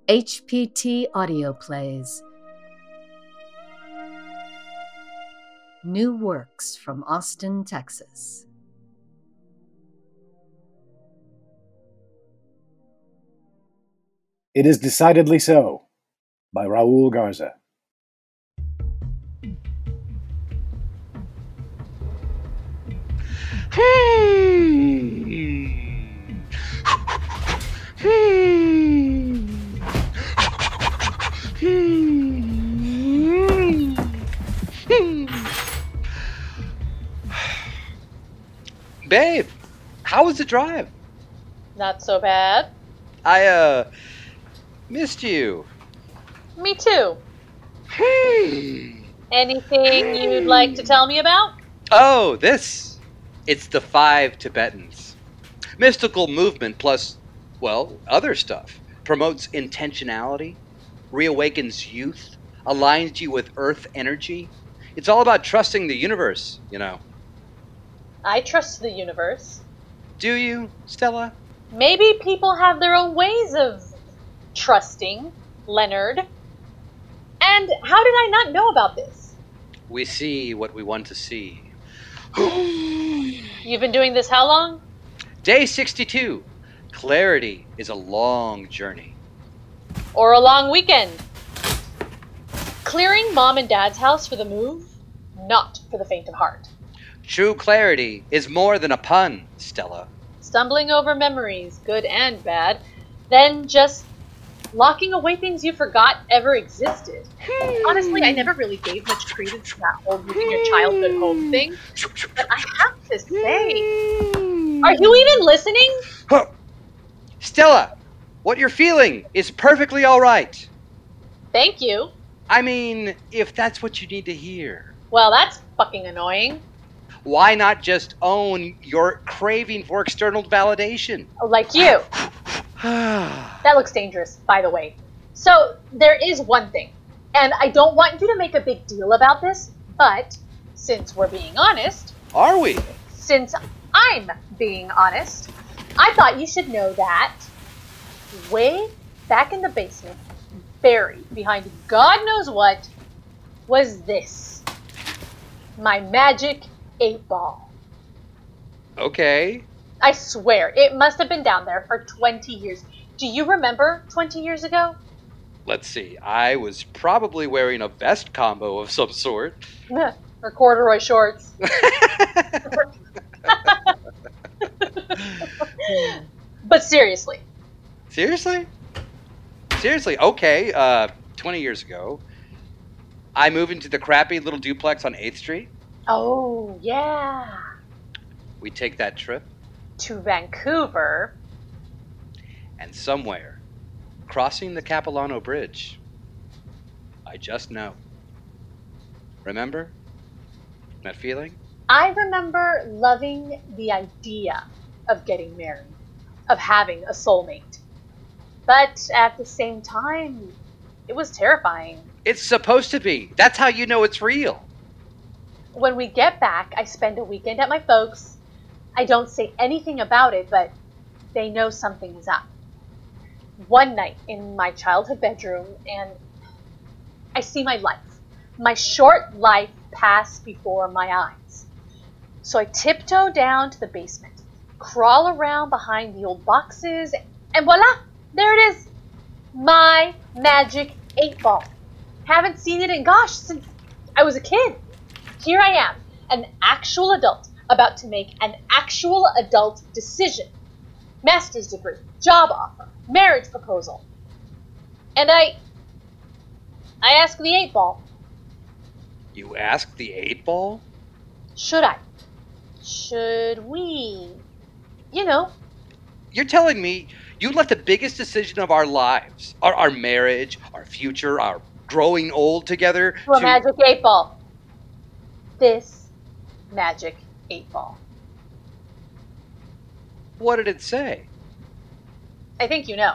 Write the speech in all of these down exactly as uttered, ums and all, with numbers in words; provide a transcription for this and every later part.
H P T Audio Plays. New works from Austin, Texas. It is Decidedly So, by Raul Garza. Babe, how was the drive? Not so bad. I, uh, missed you. Me too. Anything you'd like to tell me about? Oh, this. It's the Five Tibetans. Mystical movement plus, well, other stuff. Promotes intentionality, reawakens youth, aligns you with earth energy. It's all about trusting the universe, you know. I trust the universe. Do you, Stella? Maybe people have their own ways of trusting, Leonard. And how did I not know about this? We see what we want to see. You've been doing this how long? Day sixty-two. Clarity is a long journey. Or a long weekend? Clearing mom and dad's house for the move? Not for the faint of heart. True clarity is more than a pun, Stella. Stumbling over memories, good and bad, then just locking away things you forgot ever existed. Honestly, I never really gave much credence to that whole moving your childhood home thing, but I have to say, are you even listening? Stella, what you're feeling is perfectly all right. Thank you. I mean, if that's what you need to hear. Well, that's fucking annoying. Why not just own your craving for external validation? Like you. That looks dangerous, by the way. So, there is one thing, and I don't want you to make a big deal about this, but since we're being honest... Are we? Since I'm being honest, I thought you should know that way back in the basement, buried behind God knows what, was this. My magic eight ball. Okay. I swear, it must have been down there for twenty years. Do you remember twenty years ago? Let's see. I was probably wearing a vest combo of some sort. Or corduroy shorts. But seriously. Seriously? Seriously, okay. Uh, twenty years ago, I moved into the crappy little duplex on eighth Street. Oh, yeah. We take that trip. To Vancouver. And somewhere, crossing the Capilano Bridge, I just know. Remember that feeling? I remember loving the idea of getting married, of having a soulmate. But at the same time, it was terrifying. It's supposed to be. That's how you know it's real. When we get back, I spend a weekend at my folks'. I don't say anything about it, but they know something is up. One night in my childhood bedroom, and I see my life, my short life pass before my eyes. So I tiptoe down to the basement, crawl around behind the old boxes, and voila, there it is. My magic eight ball. Haven't seen it in, gosh, since I was a kid. Here I am, an actual adult, about to make an actual adult decision. Master's degree, job offer, marriage proposal. And I... I ask the eight ball. You ask the eight ball? Should I? Should we? You know. You're telling me you let the biggest decision of our lives, our, our marriage, our future, our growing old together... To a to... magic eight ball. This magic eight ball. What did it say? I think you know.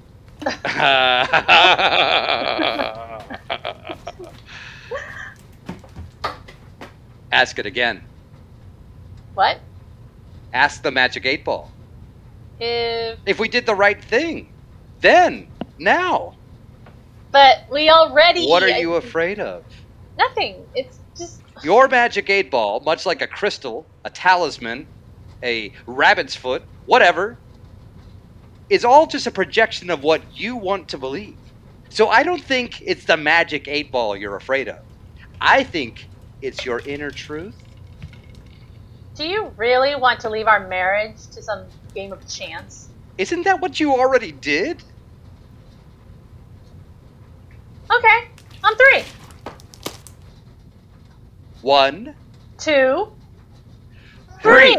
Ask it again. What? Ask the magic eight ball. If... If we did the right thing. Then. Now. But we already... What are you afraid of? Nothing. It's just... Your magic eight ball, much like a crystal, a talisman, a rabbit's foot, whatever, is all just a projection of what you want to believe. So I don't think it's the magic eight ball you're afraid of. I think it's your inner truth. Do you really want to leave our marriage to some game of chance? Isn't that what you already did? Okay, on three. One, Two. three.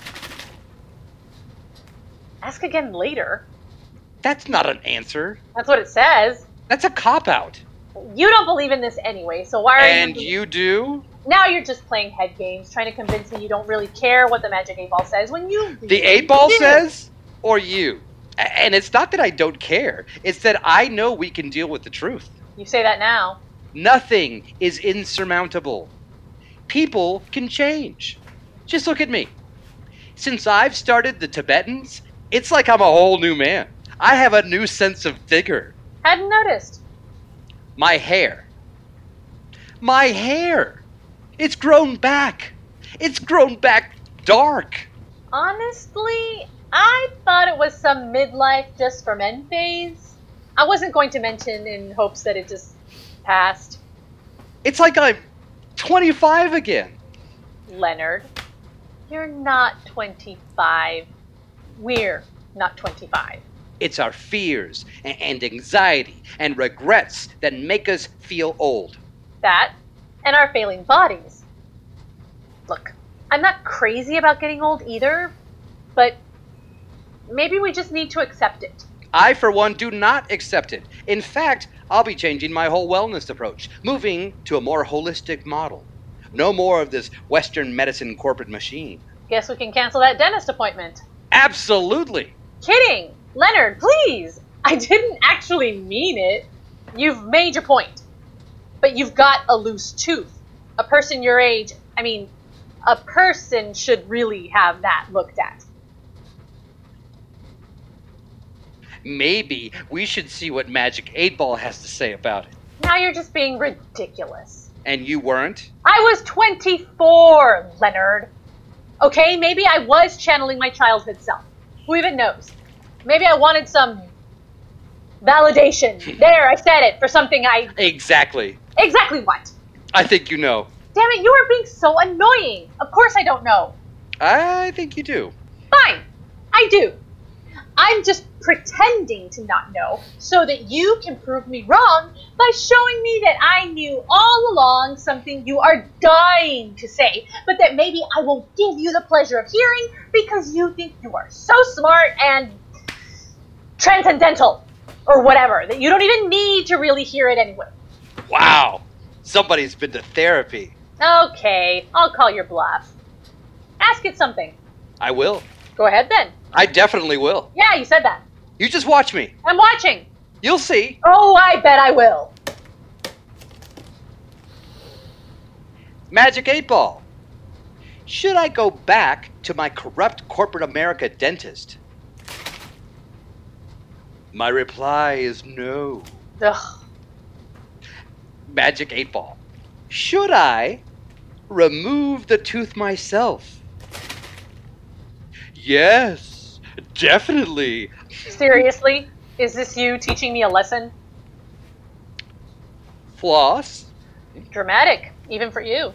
Ask again later. That's not an answer. That's what it says. That's a cop-out. You don't believe in this anyway, so why are And you... you do? Now you're just playing head games, trying to convince me you don't really care what the magic eight ball says when you... The eight ball do. says, or you? A- And it's not that I don't care. It's that I know we can deal with the truth. You say that now. Nothing is insurmountable. People can change. Just look at me. Since I've started the Tibetans, it's like I'm a whole new man. I have a new sense of vigor. Hadn't noticed. My hair. My hair. It's grown back. It's grown back dark. Honestly, I thought it was some midlife just for men phase. I wasn't going to mention in hopes that it just passed. It's like I'm twenty-five again. Leonard, you're not twenty-five. We're not twenty-five. It's our fears a- and anxiety and regrets that make us feel old. That and our failing bodies. Look, I'm not crazy about getting old either, but maybe we just need to accept it. I, for one, do not accept it. In fact, I'll be changing my whole wellness approach, moving to a more holistic model. No more of this Western medicine corporate machine. Guess we can cancel that dentist appointment. Absolutely. Kidding! Leonard, please! I didn't actually mean it. You've made your point. But you've got a loose tooth. A person your age, I mean, a person should really have that looked at. Maybe we should see what Magic eight Ball has to say about it. Now you're just being ridiculous. And you weren't? I was twenty-four, Leonard. Okay, maybe I was channeling my childhood self. Who even knows? Maybe I wanted some validation. There, I said it, for something I... Exactly. Exactly what? I think you know. Damn it, you are being so annoying. Of course I don't know. I think you do. Fine, I do. I'm just pretending to not know so that you can prove me wrong by showing me that I knew all along something you are dying to say, but that maybe I won't give you the pleasure of hearing because you think you are so smart and transcendental or whatever, that you don't even need to really hear it anyway. Wow. Somebody's been to therapy. Okay, I'll call your bluff. Ask it something. I will. Go ahead then. I definitely will. Yeah, you said that. You just watch me. I'm watching. You'll see. Oh, I bet I will. Magic eight Ball. Should I go back to my corrupt corporate America dentist? My reply is no. Ugh. Magic eight Ball. Should I remove the tooth myself? Yes, definitely. Seriously? Is this you teaching me a lesson? Floss. Dramatic, even for you.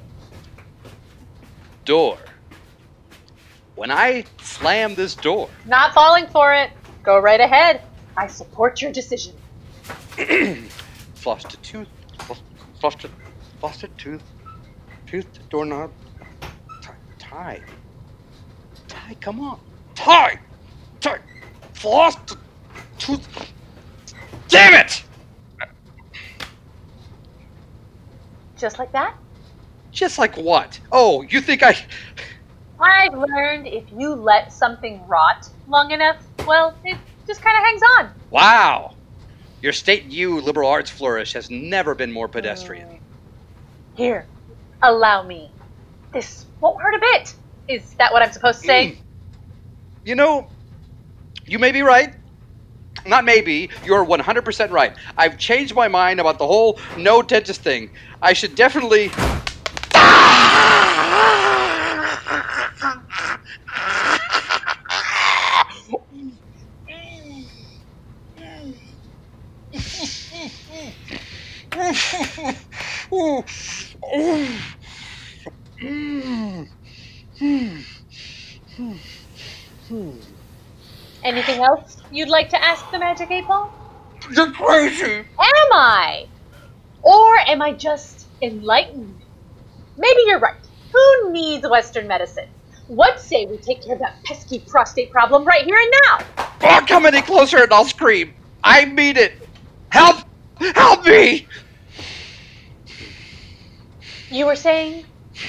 Door. When I slam this door, Not falling for it. Go right ahead. I support your decision. floss the tooth, floss, floss the, floss the tooth, tooth, doorknob, tie, tie, tie, come on, tie, tie, floss the tooth, damn it! Just like that? Just like what? Oh, you think I... I've learned if you let something rot long enough, well, it just kind of hangs on. Wow! Your state U liberal arts flourish has never been more pedestrian. Here, allow me. This won't hurt a bit. Is that what I'm supposed to say? Mm. You know, you may be right. Not maybe, you're one hundred percent right. I've changed my mind about the whole no dentist thing. I should definitely... Anything else you'd like to ask the Magic eight Ball? You're crazy! Am I? Or am I just enlightened? Maybe you're right. Who needs Western medicine? What say we take care of that pesky prostate problem right here and now? Oh, come any closer and I'll scream. I mean it. Help! Help me! You were saying?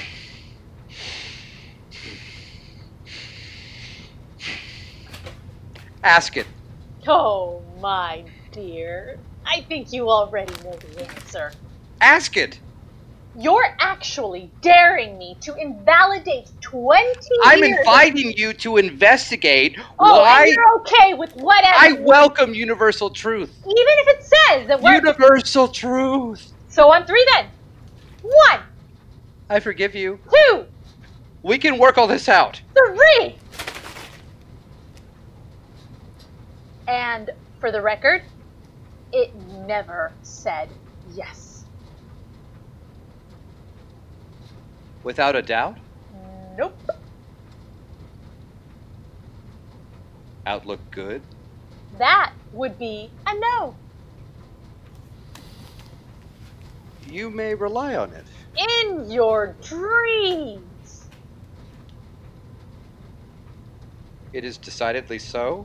Ask it. Oh, my dear. I think you already know the answer. Ask it. You're actually daring me to invalidate twenty I'm years inviting you to investigate Oh, why and you're okay with whatever. I welcome universal truth. Even if it says that we're... Universal truth. So on three then. One, I forgive you. two, We can work all this out. three. And for the record, it never said yes. Without a doubt? Nope. Outlook good? That would be a no. You may rely on it. In your dreams. It is decidedly so.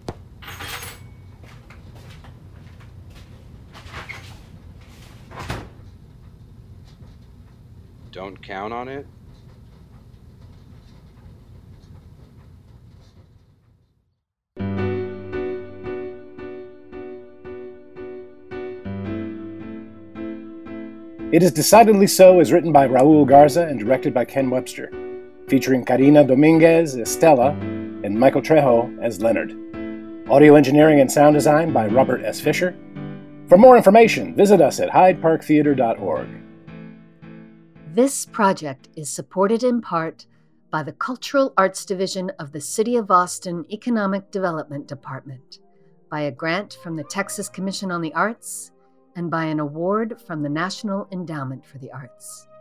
Don't count on it. It is Decidedly So is written by Raul Garza and directed by Ken Webster, featuring Karina Dominguez as Stella and Michael Trejo as Leonard. Audio engineering and sound design by Robert S. Fisher. For more information, visit us at hyde park theater dot org. This project is supported in part by the Cultural Arts Division of the City of Austin Economic Development Department, by a grant from the Texas Commission on the Arts, and by an award from the National Endowment for the Arts.